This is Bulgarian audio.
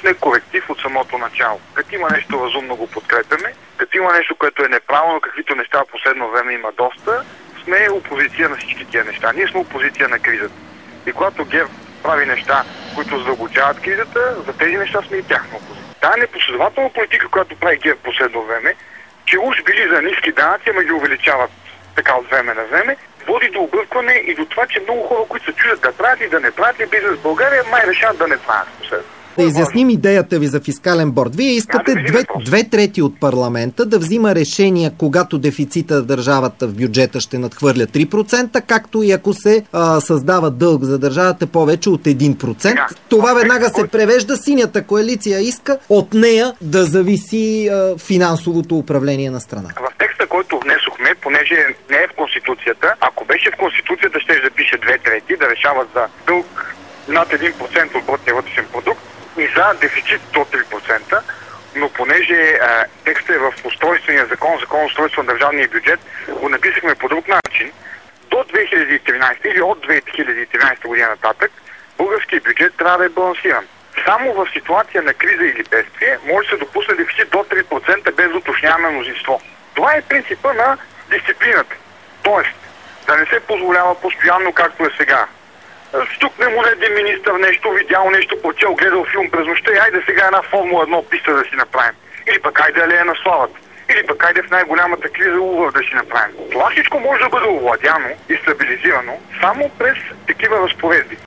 почне коректив от самото начало. Като има нещо разумно, го подкрепяме. Като има нещо, което е неправилно, каквито неща в последно време има доста, сме опозиция на всички тия неща. Ние сме опозиция на кризата. И когато ГЕРБ прави неща, които задълбочават кризата, за тези неща сме и тяхна опозиция. Тая непоследователна политика, която прави ГЕРБ в последно време, че уж били за ниски данъци, ама ги увеличават така от време на време, води до объркване и до това, че много хора, които се чудят да правят и да не правят ли бизнес в България, май решават да не правят последно. Да изясним идеята ви за фискален борд. Вие искате две трети от парламента да взима решения, когато дефицита на държавата в бюджета ще надхвърля 3%, както и ако се създава дълг за държавата повече от 1%. Това веднага се превежда. Синята коалиция иска от нея да зависи финансовото управление на страната. В текста, който внесохме, понеже не е в Конституцията, ако беше в Конституцията, ще да пише 2/3, да решават за дълг над 1% от брутния вътрешен продукт и за дефицит до 3%, но понеже текстът е в устройствения закон за устройство на държавния бюджет, го написахме по друг начин. До 2013 или от 2013 година нататък българският бюджет трябва да е балансиран. Само в ситуация на криза или бедствие може да се допусне дефицит до 3% без да уточняваме мнозинство. Това е принципа на дисциплината. Тоест, да не се позволява постоянно, както е сега. Стукне му един министър нещо, видял нещо, прочел, гледал филм през нощта и айде сега една Формула 1 писта да си направим. Или пък айде алея на славата. Или пък айде в най-голямата криза Лувър да си направим. Това всичко може да бъде овладяно и стабилизирано само през такива разпоредби.